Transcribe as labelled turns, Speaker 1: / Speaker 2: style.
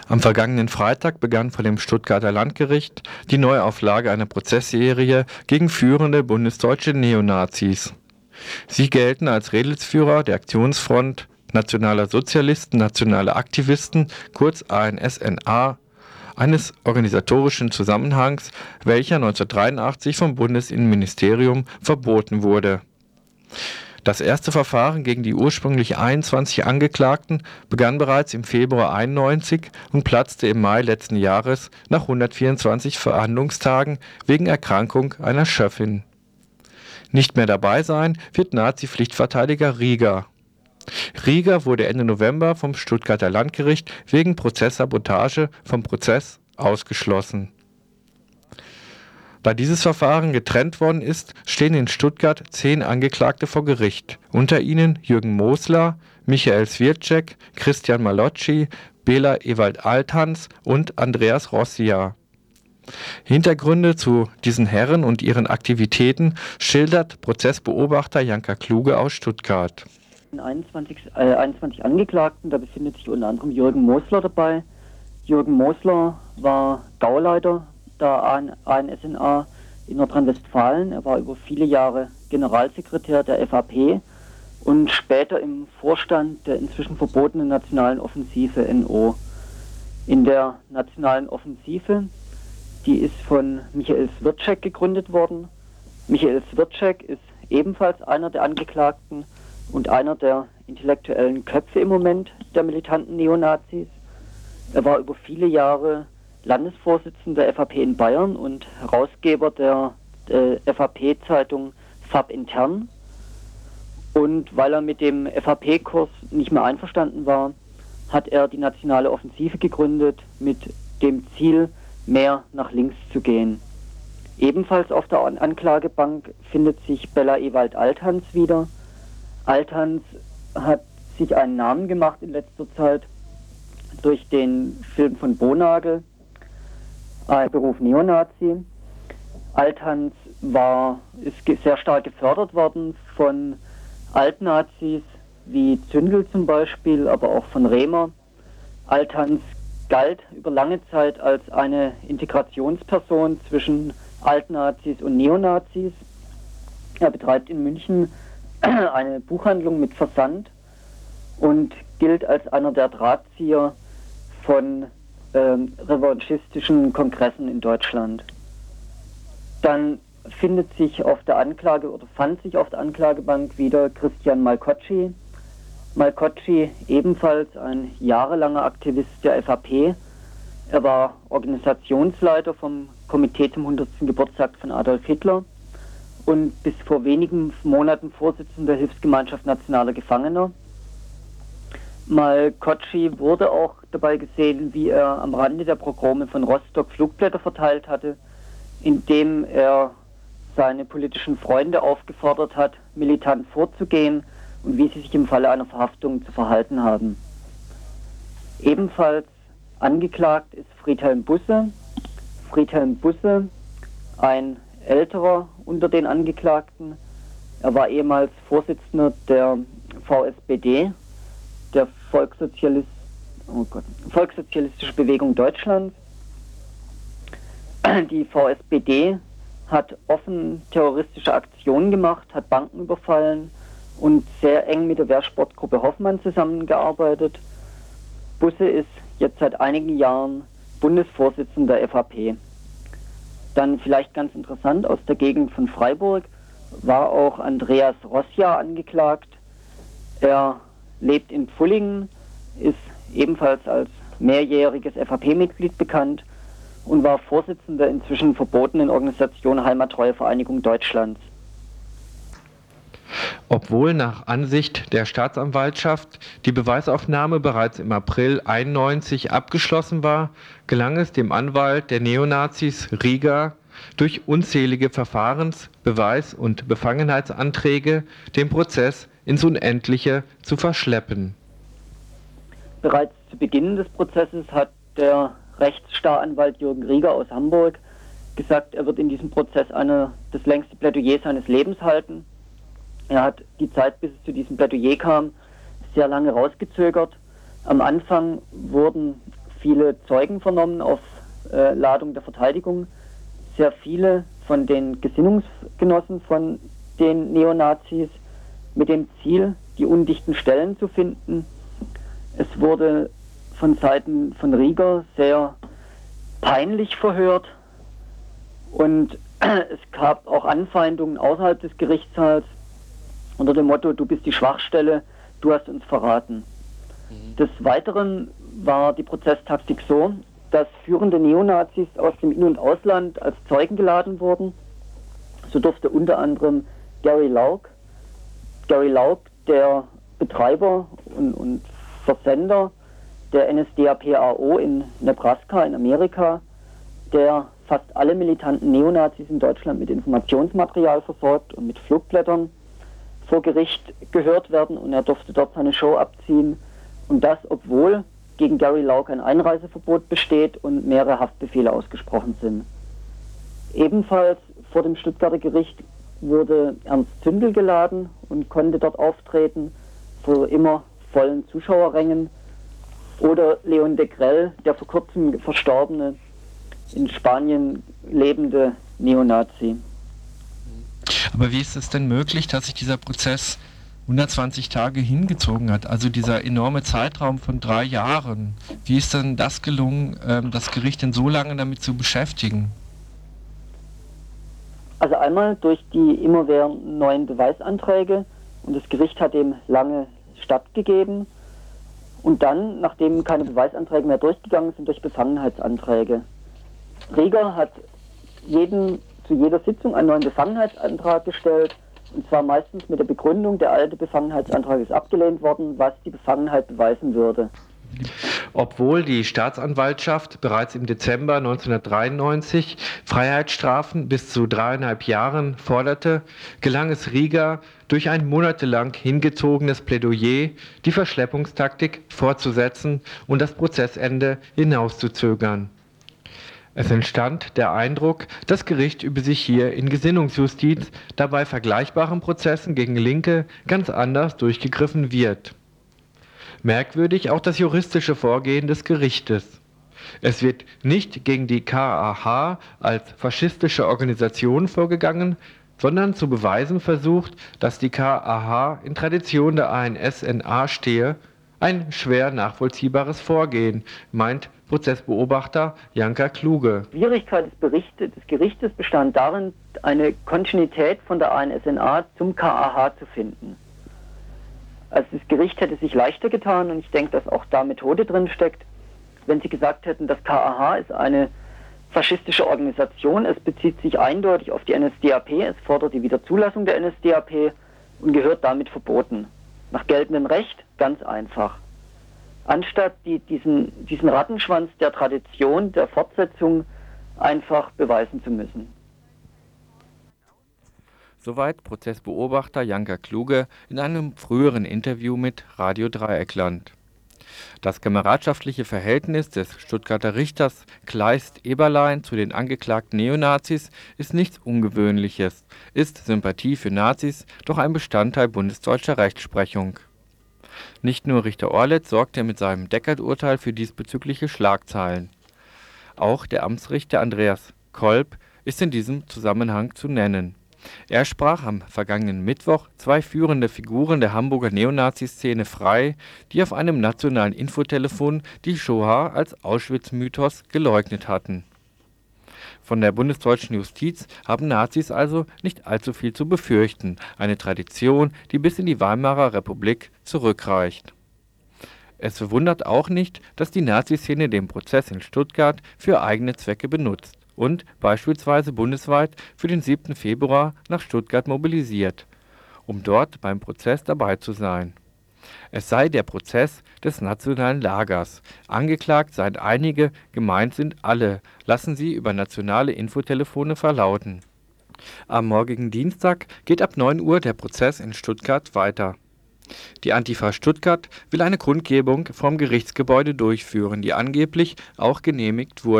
Speaker 1: Am vergangenen Freitag begann vor dem Stuttgarter Landgericht die Neuauflage einer Prozessserie gegen führende bundesdeutsche Neonazis. Sie gelten als Rädelsführer der Aktionsfront Nationaler Sozialisten, Nationale Aktivisten, kurz ANSNA, eines organisatorischen Zusammenhangs, welcher 1983 vom Bundesinnenministerium verboten wurde. Das erste Verfahren gegen die ursprünglich 21 Angeklagten begann bereits im Februar 1991 und platzte im Mai letzten Jahres nach 124 Verhandlungstagen wegen Erkrankung einer Schöffin. Nicht mehr dabei sein wird Nazi-Pflichtverteidiger Rieger. Rieger wurde Ende November vom Stuttgarter Landgericht wegen Prozesssabotage vom Prozess ausgeschlossen. Da dieses Verfahren getrennt worden ist, stehen in Stuttgart 10 Angeklagte vor Gericht, unter ihnen Jürgen Mosler, Michael Swiecek, Christian Malocci, Bela Ewald-Althans und Andreas Rossia. Hintergründe zu diesen Herren und ihren Aktivitäten schildert Prozessbeobachter Janka Kluge aus Stuttgart.
Speaker 2: 21 Angeklagten, da befindet sich unter anderem Jürgen Mosler dabei. Jürgen Mosler war Gauleiter der ANSNA in Nordrhein-Westfalen. Er war über viele Jahre Generalsekretär der FAP und später im Vorstand der inzwischen verbotenen Nationalen Offensive NO. In der Nationalen Offensive, die ist von Michael Swiecek gegründet worden. Michael Swiecek ist ebenfalls einer der Angeklagten und einer der intellektuellen Köpfe im Moment der militanten Neonazis. Er war über viele Jahre Landesvorsitzender der FAP in Bayern und Herausgeber der FAP-Zeitung FAP Intern. Und weil er mit dem FAP-Kurs nicht mehr einverstanden war, hat er die Nationale Offensive gegründet mit dem Ziel, mehr nach links zu gehen. Ebenfalls auf der Anklagebank findet sich Bela Ewald-Althans wieder. Althans hat sich einen Namen gemacht in letzter Zeit durch den Film von Bonagel, Beruf Neonazi. Althans ist sehr stark gefördert worden von Altnazis wie Zündel zum Beispiel, aber auch von Rehmer. Althans galt über lange Zeit als eine Integrationsperson zwischen Altnazis und Neonazis. Er betreibt in München eine Buchhandlung mit Versand und gilt als einer der Drahtzieher von revanchistischen Kongressen in Deutschland. Dann fand sich auf der Anklagebank wieder Christian Malcocci. Malcocci ebenfalls ein jahrelanger Aktivist der FAP. Er war Organisationsleiter vom Komitee zum 100. Geburtstag von Adolf Hitler und bis vor wenigen Monaten Vorsitzender der Hilfsgemeinschaft Nationaler Gefangener. Malcocci wurde auch dabei gesehen, wie er am Rande der Pogrome von Rostock Flugblätter verteilt hatte, indem er seine politischen Freunde aufgefordert hat, militant vorzugehen und wie sie sich im Falle einer Verhaftung zu verhalten haben. Ebenfalls angeklagt ist Friedhelm Busse. Friedhelm Busse, ein älterer unter den Angeklagten. Er war ehemals Vorsitzender der VSBD, der Volkssozialistische Bewegung Deutschlands. Die VSBD hat offen terroristische Aktionen gemacht, hat Banken überfallen und sehr eng mit der Wehrsportgruppe Hoffmann zusammengearbeitet. Busse ist jetzt seit einigen Jahren Bundesvorsitzender der FAP. Dann vielleicht ganz interessant, aus der Gegend von Freiburg war auch Andreas Rossia angeklagt. Er lebt in Pfullingen, ist ebenfalls als mehrjähriges FAP-Mitglied bekannt und war Vorsitzender der inzwischen verbotenen Organisation Heimattreue Vereinigung Deutschlands.
Speaker 1: Obwohl nach Ansicht der Staatsanwaltschaft die Beweisaufnahme bereits im April 1991 abgeschlossen war, gelang es dem Anwalt der Neonazis Rieger durch unzählige Verfahrens-, Beweis- und Befangenheitsanträge den Prozess ins Unendliche zu verschleppen.
Speaker 2: Bereits zu Beginn des Prozesses hat der Rechtsstaranwalt Jürgen Rieger aus Hamburg gesagt, er wird in diesem Prozess das längste Plädoyer seines Lebens halten. Er hat die Zeit, bis es zu diesem Plädoyer kam, sehr lange rausgezögert. Am Anfang wurden viele Zeugen vernommen auf Ladung der Verteidigung. Sehr viele von den Gesinnungsgenossen von den Neonazis mit dem Ziel, die undichten Stellen zu finden. Es wurde von Seiten von Rieger sehr peinlich verhört und es gab auch Anfeindungen außerhalb des Gerichtssaals unter dem Motto, du bist die Schwachstelle, du hast uns verraten. Des Weiteren war die Prozesstaktik so, dass führende Neonazis aus dem In- und Ausland als Zeugen geladen wurden. So durfte unter anderem Gary Lauk, der Betreiber und Versender der NSDAP-AO in Nebraska in Amerika, der fast alle militanten Neonazis in Deutschland mit Informationsmaterial versorgt und mit Flugblättern, vor Gericht gehört werden, und er durfte dort seine Show abziehen. Und das, obwohl gegen Gary Lauk ein Einreiseverbot besteht und mehrere Haftbefehle ausgesprochen sind. Ebenfalls vor dem Stuttgarter Gericht wurde Ernst Zündel geladen und konnte dort auftreten vor immer vollen Zuschauerrängen. Oder Leon de Grell, der vor kurzem verstorbene, in Spanien lebende Neonazi.
Speaker 1: Aber wie ist es denn möglich, dass sich dieser Prozess 120 Tage hingezogen hat, also dieser enorme Zeitraum von 3 Jahren? Wie ist denn das gelungen, das Gericht denn so lange damit zu beschäftigen?
Speaker 2: Also einmal durch die immerwährenden neuen Beweisanträge, und das Gericht hat dem lange stattgegeben. Und dann, nachdem keine Beweisanträge mehr durchgegangen sind, durch Befangenheitsanträge. Rieger hat zu jeder Sitzung einen neuen Befangenheitsantrag gestellt, und zwar meistens mit der Begründung, der alte Befangenheitsantrag ist abgelehnt worden, was die Befangenheit beweisen würde. Obwohl die Staatsanwaltschaft bereits im Dezember 1993 Freiheitsstrafen bis zu 3,5 Jahren forderte, gelang es Rieger, durch ein monatelang hingezogenes Plädoyer die Verschleppungstaktik fortzusetzen und das Prozessende hinauszuzögern. Es entstand der Eindruck, das Gericht übe sich hier in Gesinnungsjustiz, da bei vergleichbaren Prozessen gegen Linke ganz anders durchgegriffen wird. Merkwürdig auch das juristische Vorgehen des Gerichtes. Es wird nicht gegen die KAH als faschistische Organisation vorgegangen, sondern zu beweisen versucht, dass die KAH in Tradition der ANS-NA stehe, ein schwer nachvollziehbares Vorgehen, meint Prozessbeobachter Janka Kluge. Die Schwierigkeit des Gerichtes bestand darin, eine Kontinuität von der ANS-NA zum KAH zu finden. Also das Gericht hätte sich leichter getan, und ich denke, dass auch da Methode drin steckt, wenn sie gesagt hätten, das KAH ist eine faschistische Organisation, es bezieht sich eindeutig auf die NSDAP, es fordert die Wiederzulassung der NSDAP und gehört damit verboten. Nach geltendem Recht ganz einfach. Anstatt diesen Rattenschwanz der Tradition, der Fortsetzung einfach beweisen zu müssen.
Speaker 1: Soweit Prozessbeobachter Janka Kluge in einem früheren Interview mit Radio Dreieckland. Das kameradschaftliche Verhältnis des Stuttgarter Richters Kleist-Eberlein zu den angeklagten Neonazis ist nichts Ungewöhnliches, ist Sympathie für Nazis doch ein Bestandteil bundesdeutscher Rechtsprechung. Nicht nur Richter Orlitz sorgte mit seinem Deckert-Urteil für diesbezügliche Schlagzeilen. Auch der Amtsrichter Andreas Kolb ist in diesem Zusammenhang zu nennen. Er sprach am vergangenen Mittwoch 2 führende Figuren der Hamburger Neonazi-Szene frei, die auf einem nationalen Infotelefon die Shoah als Auschwitz-Mythos geleugnet hatten. Von der bundesdeutschen Justiz haben Nazis also nicht allzu viel zu befürchten, eine Tradition, die bis in die Weimarer Republik zurückreicht. Es verwundert auch nicht, dass die Nazi-Szene den Prozess in Stuttgart für eigene Zwecke benutzt und beispielsweise bundesweit für den 7. Februar nach Stuttgart mobilisiert, um dort beim Prozess dabei zu sein. Es sei der Prozess des nationalen Lagers. Angeklagt seien einige, gemeint sind alle, lassen sie über nationale Infotelefone verlauten. Am morgigen Dienstag geht ab 9 Uhr der Prozess in Stuttgart weiter. Die Antifa Stuttgart will eine Kundgebung vom Gerichtsgebäude durchführen, die angeblich auch genehmigt wurde.